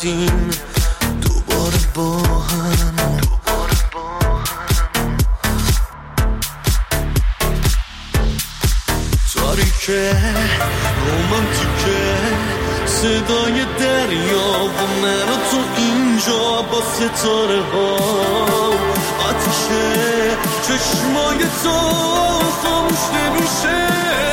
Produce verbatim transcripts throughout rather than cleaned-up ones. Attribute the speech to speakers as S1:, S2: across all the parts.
S1: شدیم دوباره با هم. تاریکه رومانتیکه صدای دریا و من و تو اینجا با ستاره ها. آتیشه چشمای تو خاموش نمیشه.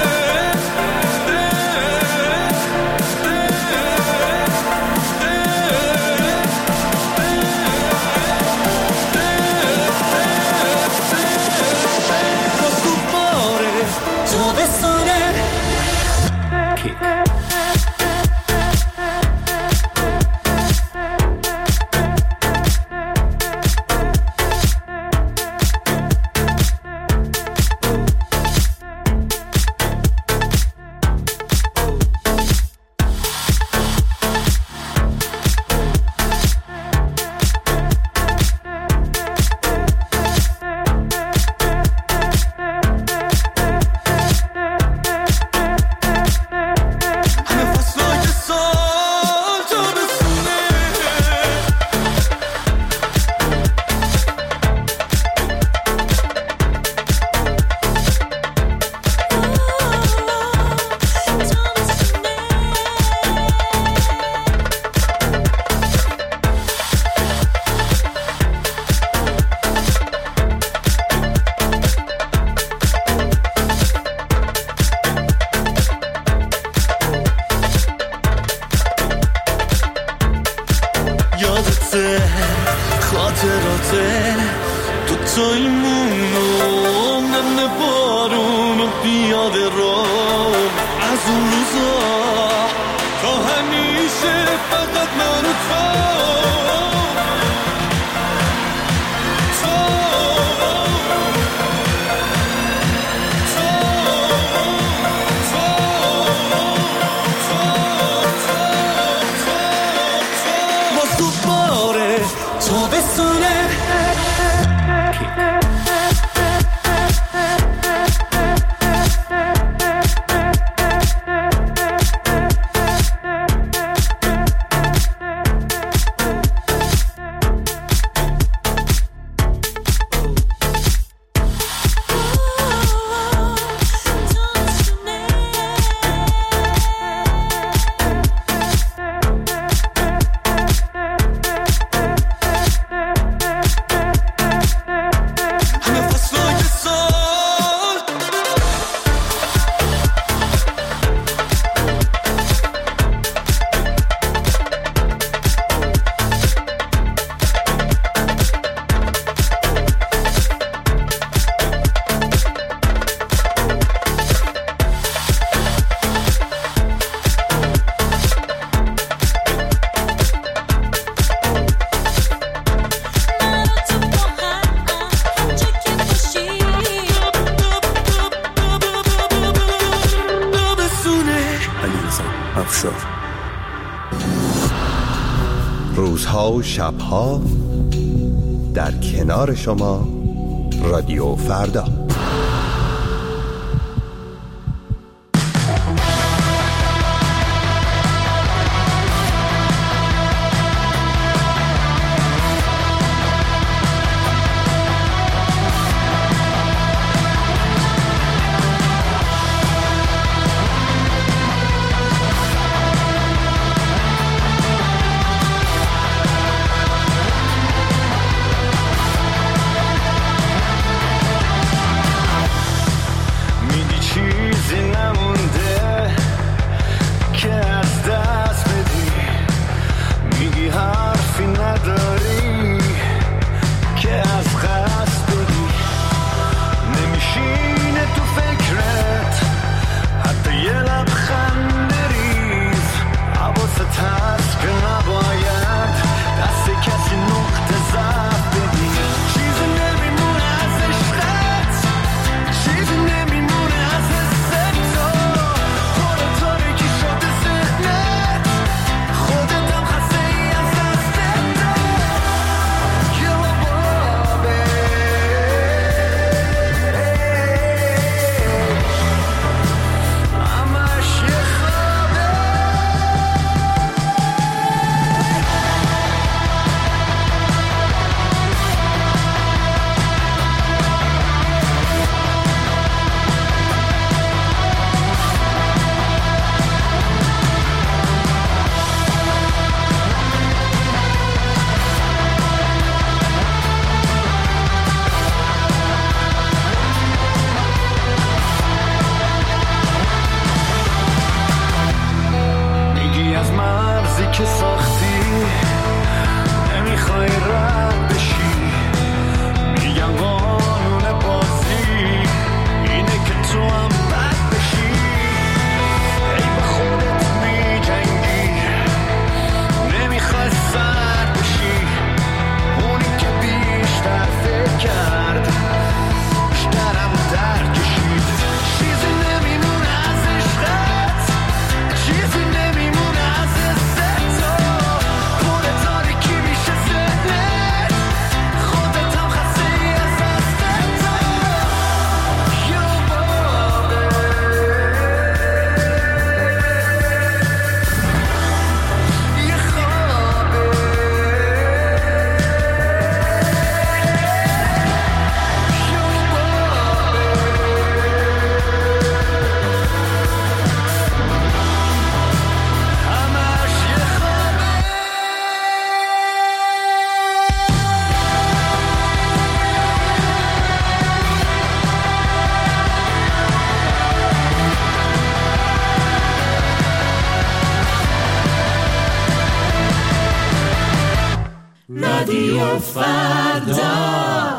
S1: خاطراته تو تایمونو نمه بارونو بیاده رو از اون روزا تا همیشه فقط من و تو.
S2: روزها و شبها در کنار شما رادیو فردا.
S3: رادیو فردا.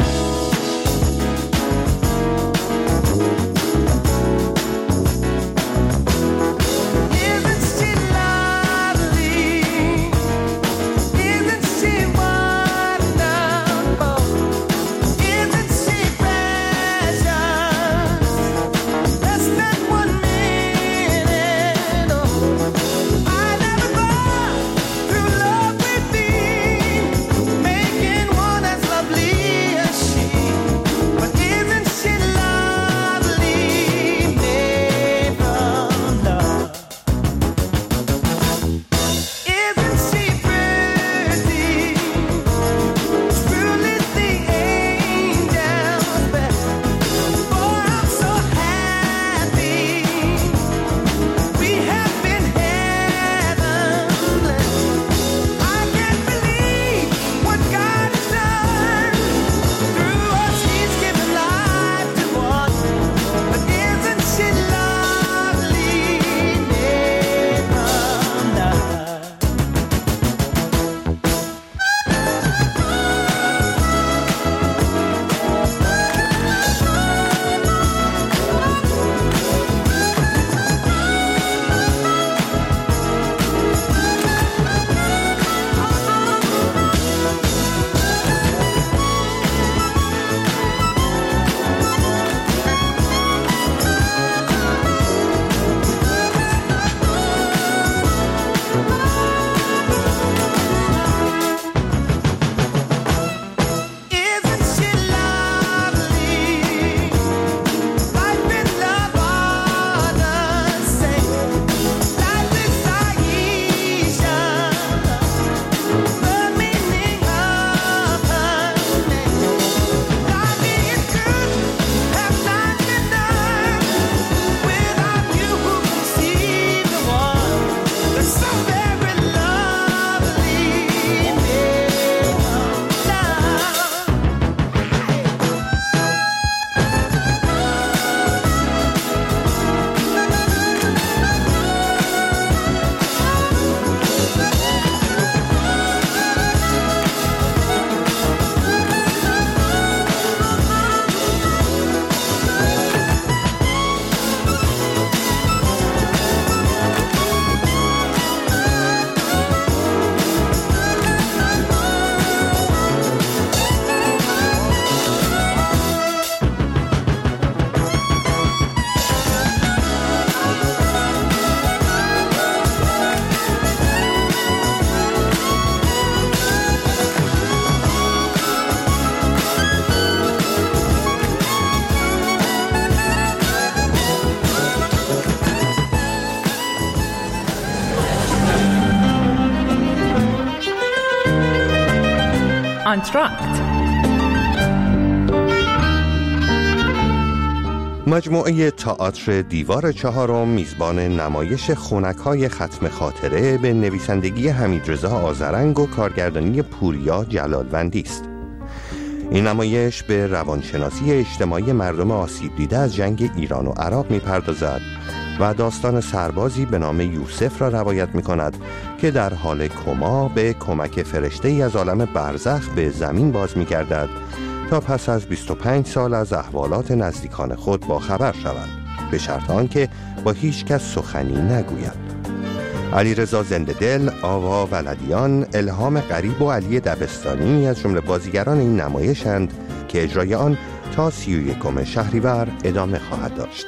S4: آنتراکت
S2: مجموعه تئاتر دیوار چهارم میزبان نمایش خنک‌های ختم خاطره به نویسندگی حمیدرضا آذرنگ و کارگردانی پوریا جلالوندی است. این نمایش به روانشناسی اجتماعی مردم آسیب دیده از جنگ ایران و عراق می‌پردازد و داستان سربازی به نام یوسف را روایت می‌کند که در حال کما به کمک فرشته‌ای از عالم برزخ به زمین باز می‌گردد تا پس از بیست و پنج سال از احوالات نزدیکان خود با خبر شود، به شرط آنکه با هیچ کس سخنی نگوید. علیرضا زنده‌دل، آوا ولدیان، الهام غریب و علی دبستانی از جمله بازیگران این نمایشند که اجرای آن تا سی و یکم شهریور ادامه خواهد داشت.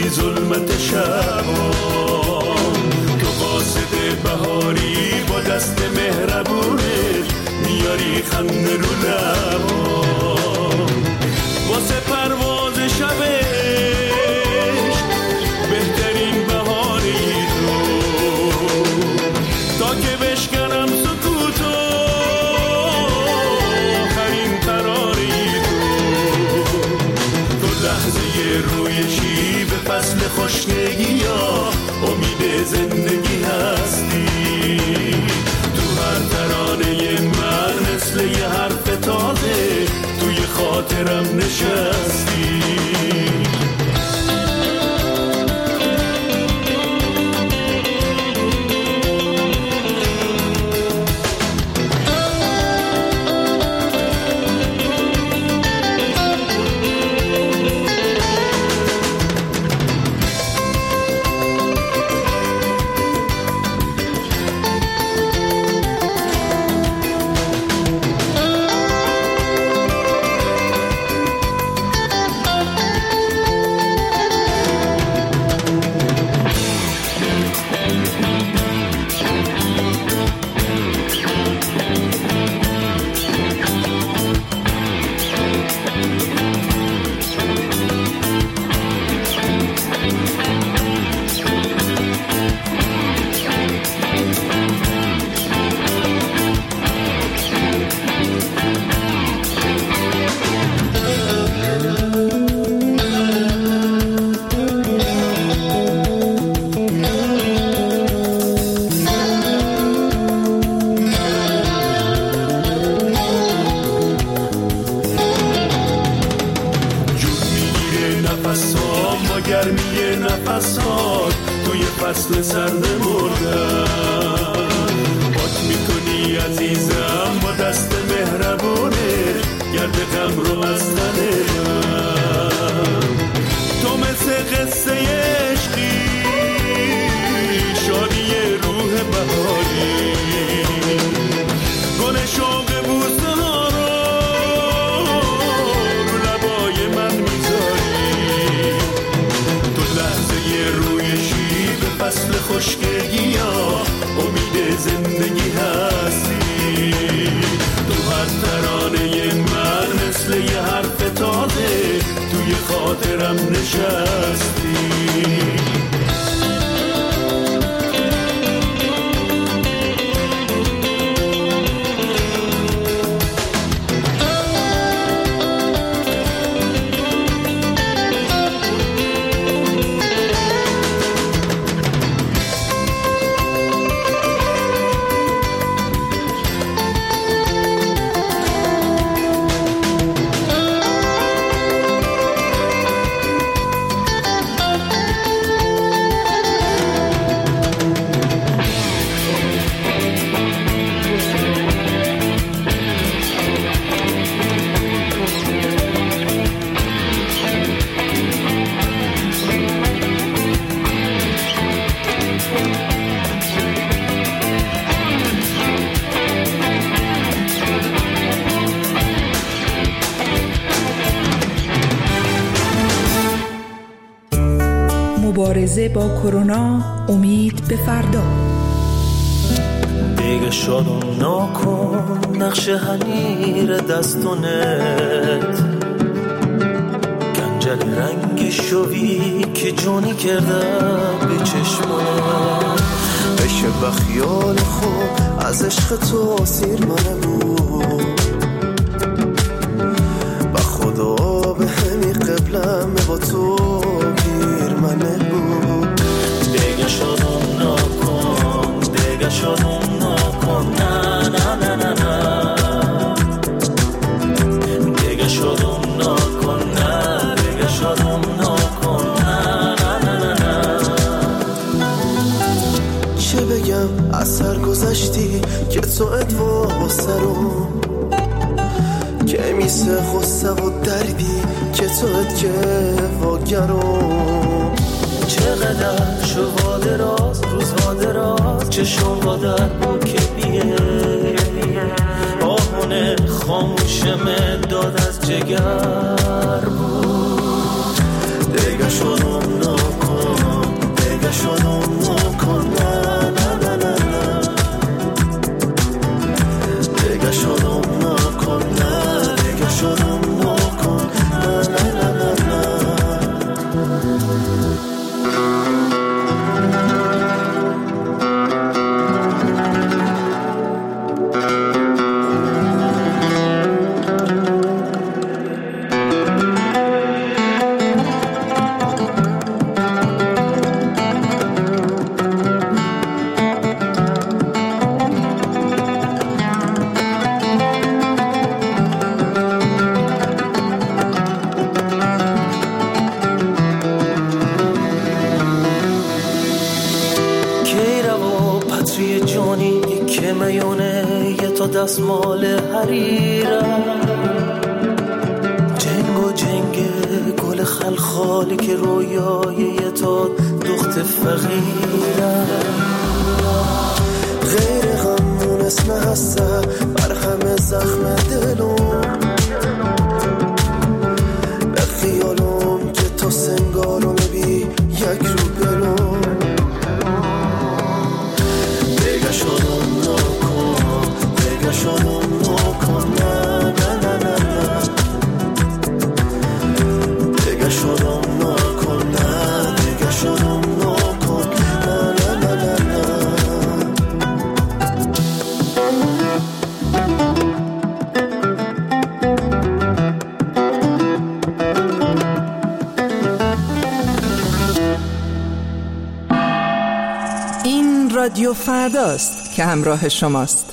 S1: میکنی ظلمت شبا، تو قاصد بهاری با دست مهربونت میاری خنده رو لبا، واسه پرواز شبش بهترین بهاری تو، تا که بشکنم سکوتو آخرین قراری تو، تو لحظه رویشی به فصل خوشنگی یا امید زندگی هستی، تو هر ترانه من مثل یه حرف تازه توی خاطرم نشستی. فصل سرد مردن پاک میکنی عزیزم با دست مهربونه گرد غم رو از تن من، تو مثل قصه عشقی شادی روح بهاری، گل شوق بوسه ها رو رو لبای من میذاری، تو لحظه رویشی فصل خشکگی یا امید زندگی هستی، تو هر ترانه من مثل یه حرف تازه توی خاطرم نشستی.
S4: مبارزه با کرونا، امید به فردا.
S5: دیگه شادم نکن نقش حنیر دستونت، گنجل رنگ شوی که جونی کردم به چشمانت، بشه بخیال خوب از عشق تو سیر منه بود، با خدا به همی قبلم با تو گیر منه بود، دیگه شادم نکن دیگه شادم نکن نه نه نه نه نه، دیگه شادم نکن نه دیگه شادم نکن نه نه نه نه. چه بگم از سر گذشتی که تو ادوا سرم، که میسه خسته و دردی که تو اد که واگرم، چقدر شو واده راز روز واده راز چشم وادر با که بیه، آهونه خاموشم داد از جگر بود، دیگه شدم نکن دستمال حریرم، جنگ و جنگ گل خلخالی که رویای تو دخت فقیرم. غیر غمون اسم هسته بر همه زخم دلم، به خیالم که تو سنگارو میبی یک رو بلوم. بگه شدم نکن، بگه شدم نکن، نه نه نه نه نه. بگه شدم نکن، نه بگه شدم نکن، نه نه نه نه نه.
S4: این رادیو فرداست که همراه شماست.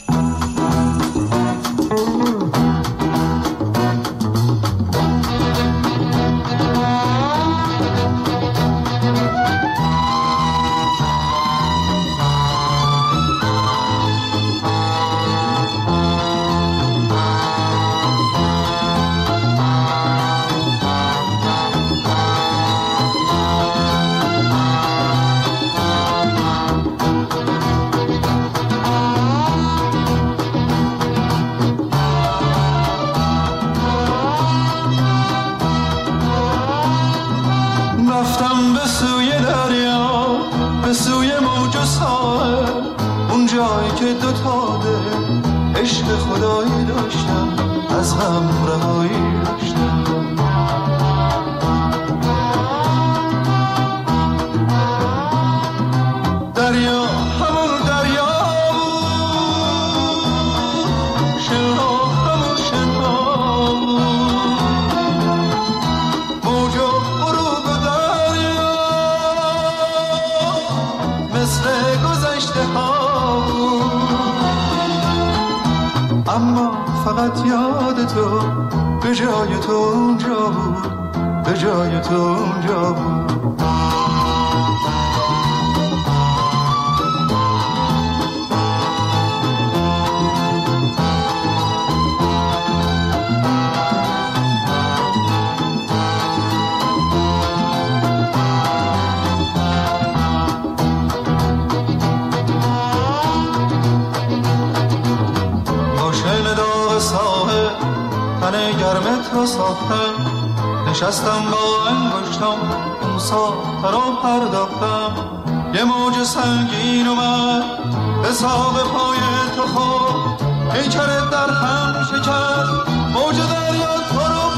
S6: نشستم با انگشتم اون ساحه را پرداختم، یه موج سنگین اومد به ساق پای تو خورد، پیکرت در هم شکست، موج دریا تو رو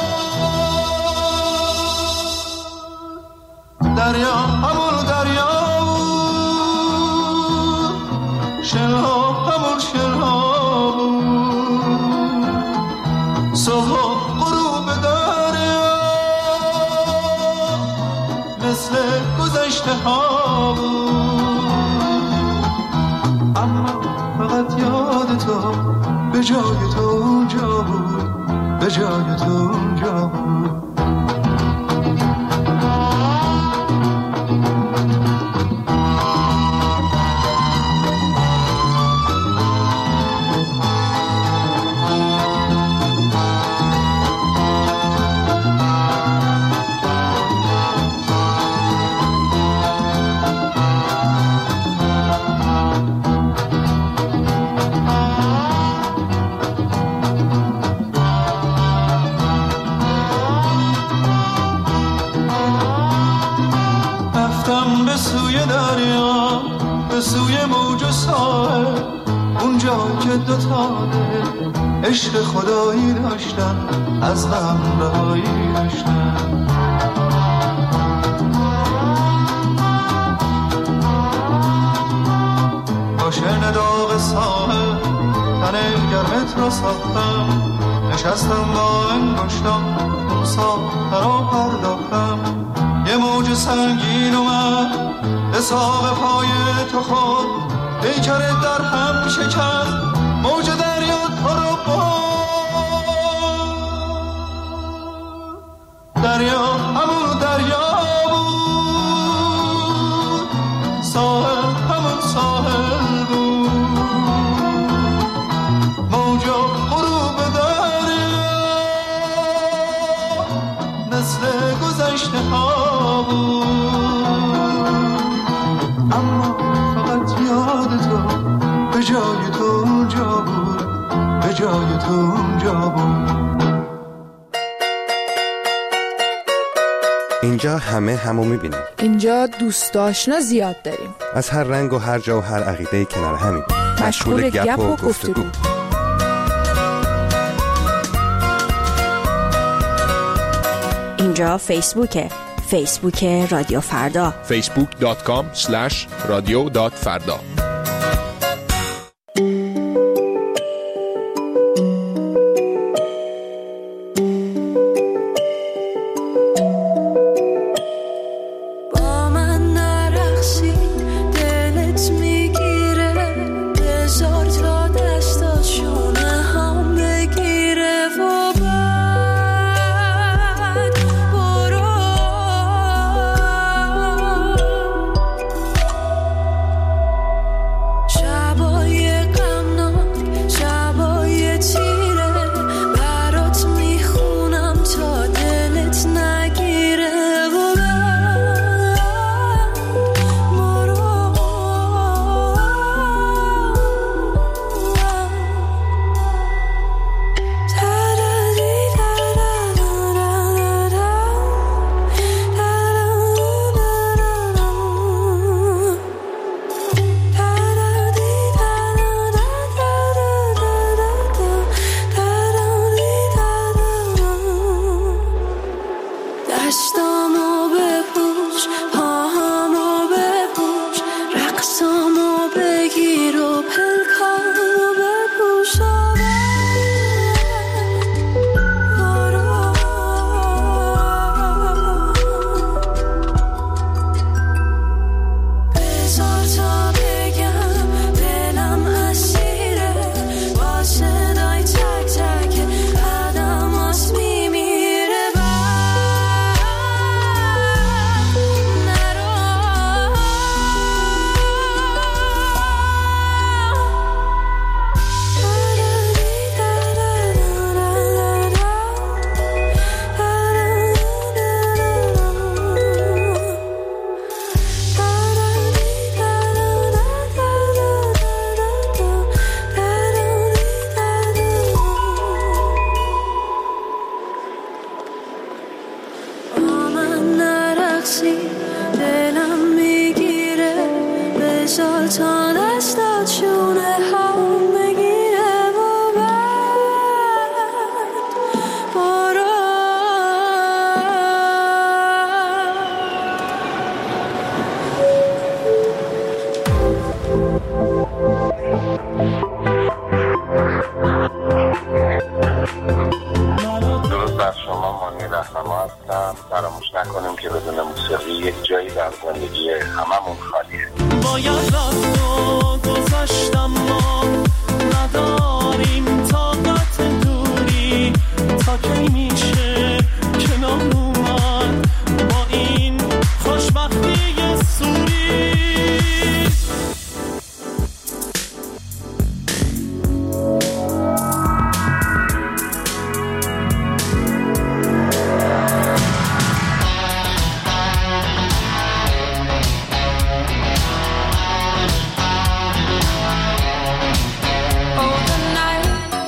S6: برد. دریا همون دریا بود، شنها همون شنها بود، صبح غروب دریا مثل گذشته ها بود. اما فقط یاد تو به جای تو اونجا بود، به جای تو اونجا بود. به سوی موج و ساحل، اونجا که دوتا دل عشق خدایی داشتن، از غم رهایی داشتن. با شن داغ ساحل تن گرمت را ساختم، نشستم با انگشتم اون ساحه را پرداختم، یه موج سنگین اومد به ساق پای تو خود، پیکرت در هم شکست، موج دریا تو رو برد. دریا همون دریا بود، ساحل همون ساحل بود، اشتها بود، اما فقط یاد تو به جای تو اونجا بود، به جای تو اونجا بود.
S2: اینجا همه همو میبینیم.
S4: اینجا دوست آشنا زیاد داریم.
S2: از هر رنگ و هر جا و هر عقیده کنار همین.
S4: مشغول گپ و گفتگو.
S7: اینجا فیسبوکه. فیسبوک رادیو فردا.
S8: فیسبوک دات کام اسلش رادیو دات فردا.
S9: فراموش نکنیم که بدون موسیقی یک جایی در زندگی هممون خالیه.
S1: باید رفت و گذشتم ما نداریم طاقت دوری تا کی میشه کنار اومد با این خوشبختی سوری.
S10: Oh, the night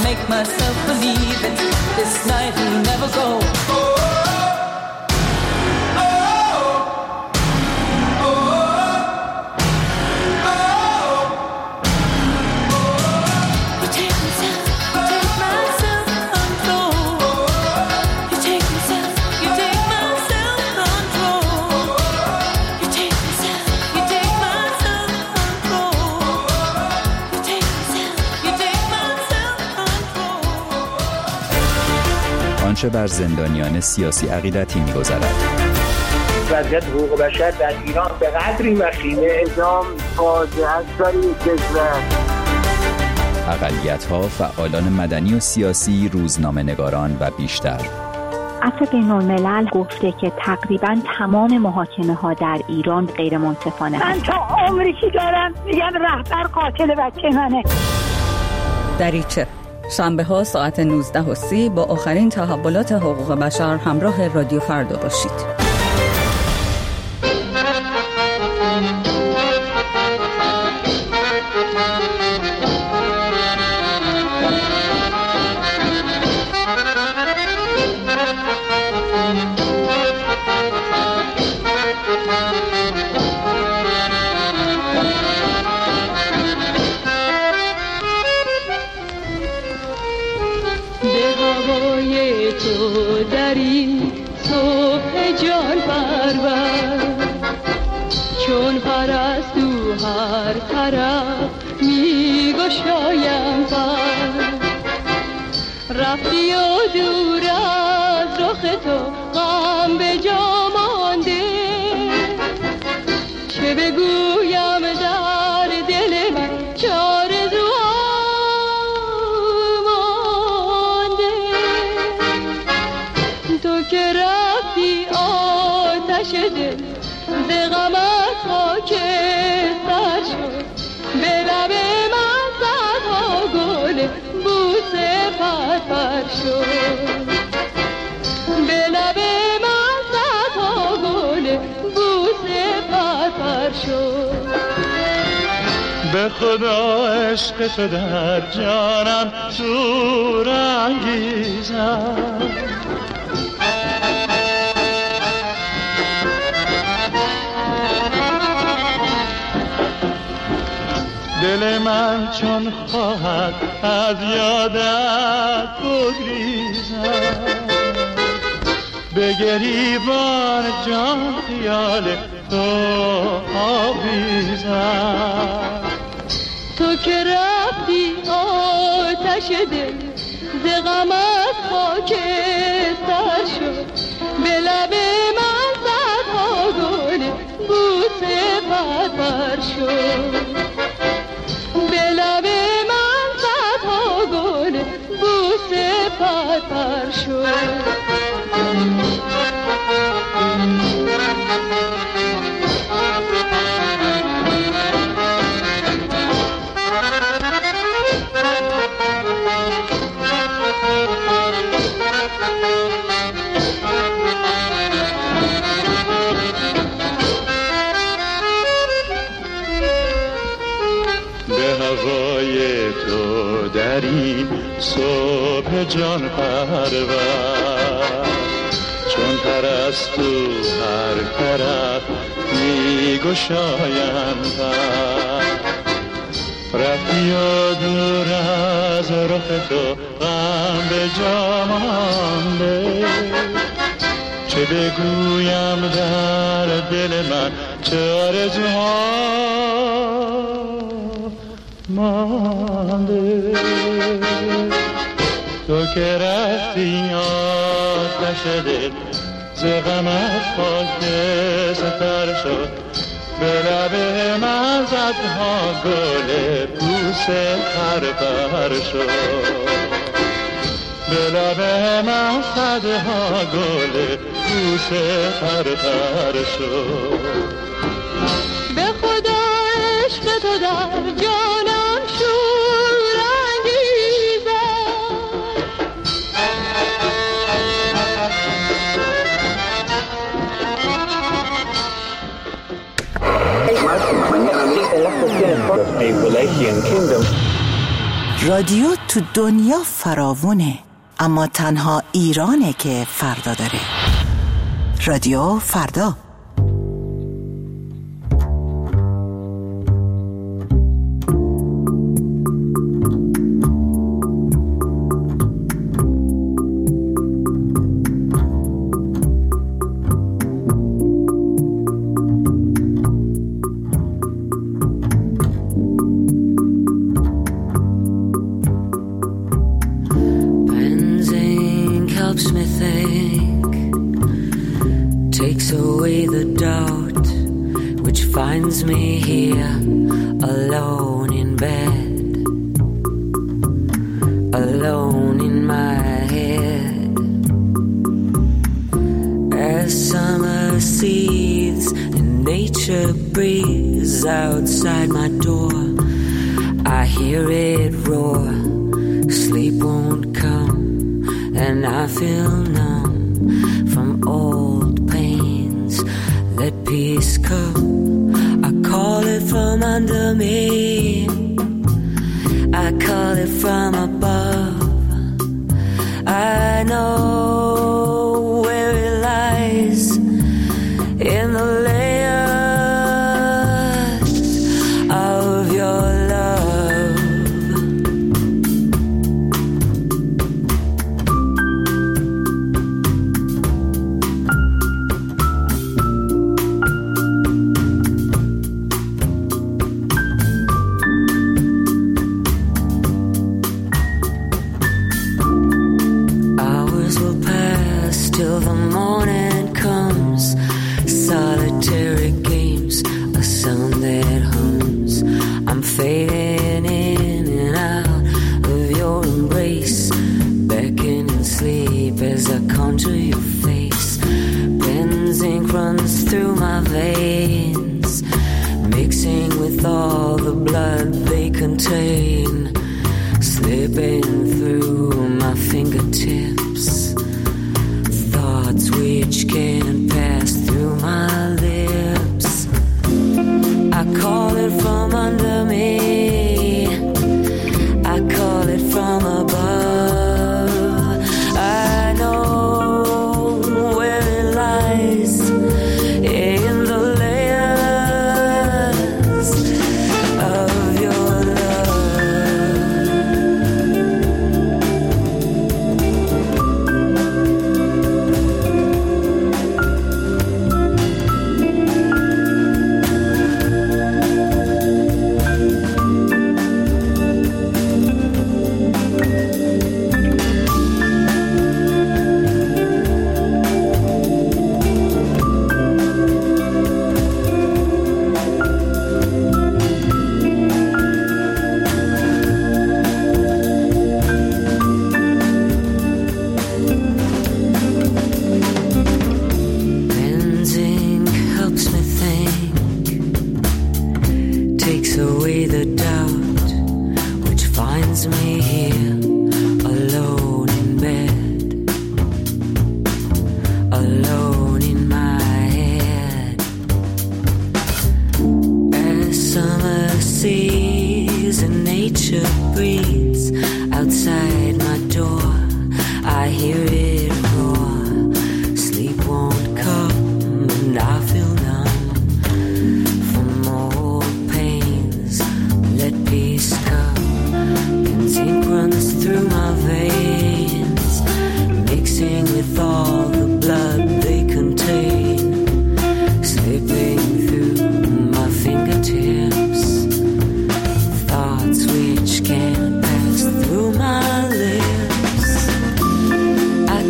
S3: make myself believe it. This night will never go.
S10: آنچه بر زندانیان سیاسی عقیدتی می‌گذرد.
S11: وضعیت حقوق بشر در ایران به قدری وخیمه، اعدام فاجعه است در این کشور.
S10: اقلیت‌ها، فعالان مدنی و سیاسی، روزنامه‌نگاران و بیشتر.
S12: عفو بین‌الملل گفته که تقریباً تمام محاکمه‌ها در ایران غیر منصفانه
S13: من تا عمری که دارم میگم رهبر قاتل بچه منه.
S14: دریچه شنبه ها ساعت نوزده و سی با آخرین تحولات حقوق بشر همراه رادیو فردا باشید.
S15: در این صبح جان پرور چون پرستو هر طرف می گشایم پر رفتی و دور از رخ تو غم به جا مانده چه بگویم در دل من چار دل ز غمت خاکستر شد به لب من صدها گل بوسه پرپر شد به لب من صدها گل بوسه پرپر شد
S6: به خدا عشق تو در جانم شور انگیزد دل من چون خواهد از یادت بگریزد به گریبان جان خیال تو آویزد
S15: تو که رفتی آتش دل ز غمت خاکستر شد به لب من صدها گل بوسه پرپر شد به لب من صدها گل بوسه پرپر شد
S6: هوای تو در این صبح جان پرور چون پرستو هر طرف می گشایم پر رفتی و دور از رخ تو غم به جا مانده چه بگویم در دل من چه آرزوها مانده تو که رفتی آتش دل ز غمت خاکستر شد به لب من صدها گل بوسه پرپر شد به لب من صدها گل بوسه پرپر شد
S15: به خدا عشق تو در جانم شور انگیزد
S16: رادیو تو دنیا فراوونه، اما تنها ایرانه که فردا داره. رادیو فردا.
S17: Me here alone in bed, alone in my head, as summer seethes and nature breathes outside my door. I hear it roar, sleep won't come, and I feel numb from old pains. Let peace come, call it from under me, I call it from above. I know where it lies, in the layers of your love. Till the morning comes, solitary games, a sound that hums. I'm fading in and out of your embrace, beckoning sleep as I conjure your face. Benzene runs through my veins, mixing with all the blood they contain, slipping through my fingertips, which can't pass through my lips. I call it from under me, I call it from above. I know where it lies, in the layers of your which can't pass through my lips. I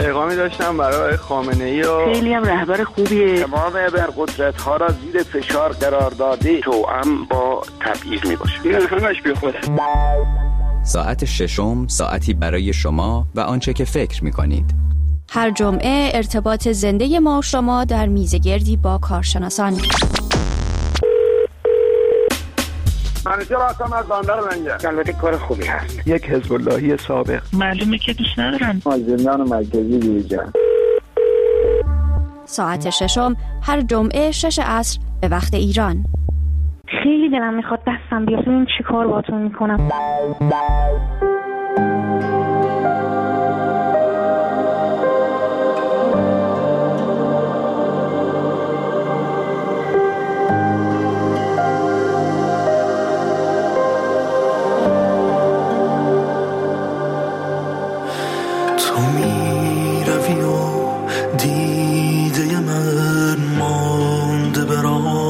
S18: پیغامی داشتم برای خامنه‌ای و
S11: خیلی هم رهبر خوبیه.
S9: تمام ابرقدرت‌ها را زیر فشار قرار داده توأم با تبعیض میباشه.
S11: این همش بی خوده.
S10: ساعت ششم ساعتی برای شما و آنچه که فکر می‌کنید.
S7: هر جمعه ارتباط زنده ما و شما در میزگردی با کارشناسان.
S9: منیجر هستم از بندر منجر.
S11: البته کار خوبی هست.
S18: یک حزب اللهی سابق.
S13: معلومه که دوست ندارم.
S11: از زندان مرکزی بیرون.
S7: ساعت ششم هر جمعه شش عصر به وقت ایران.
S12: خیلی دلم میخواد دستم بیاد ببین چی کار باهاتون میکنم.
S5: تو میروی و دیده من مانده به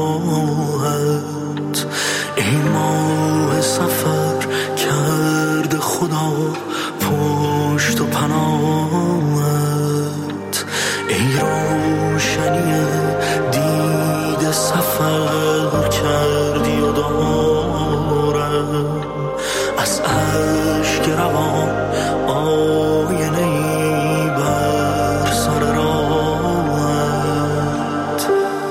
S5: راهت، این ماه سفر کرده خدا پشت و پناهت، ای روشنی دیده سفر کردی و دارم از عشق روان آینه ای بر سر راهت.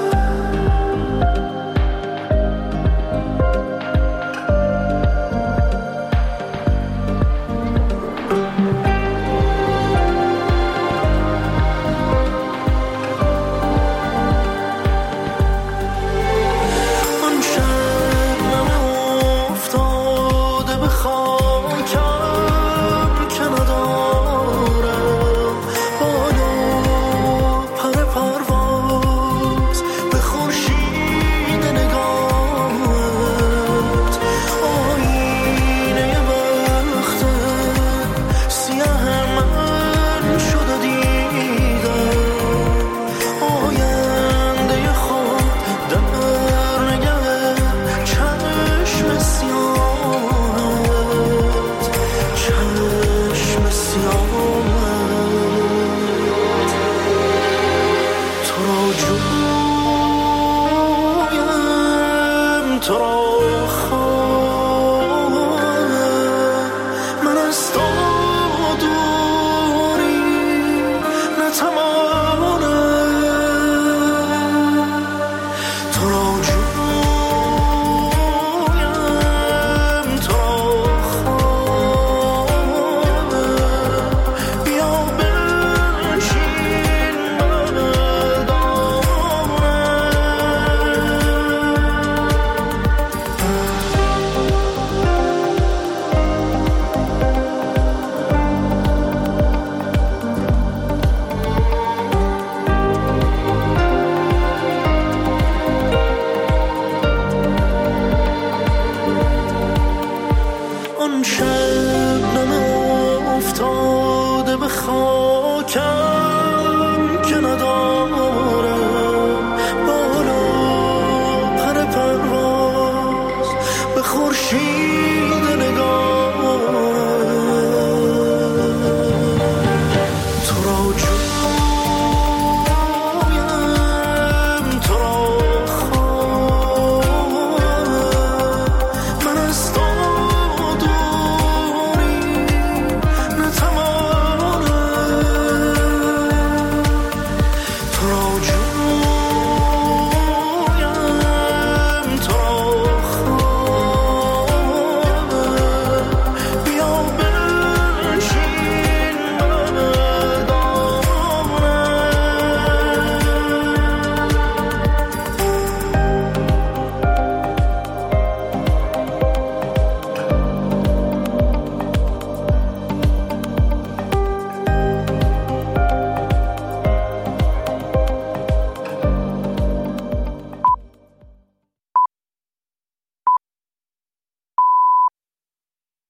S5: آن شبنم افتاده به خاکم که ندارم بالا پر پرواز به خورشید نگاهت، آینه وقت سیاه من شده دیدم، آینده خود در نگه چشم سیاهت، چشم سیاهت. تو را جویم، تو را خواهم، من از تو دوری نتوانم. تو را جویم، تو را خواهم، بیا بنشین بر دامنم. آن شبنم افتاده به خاکم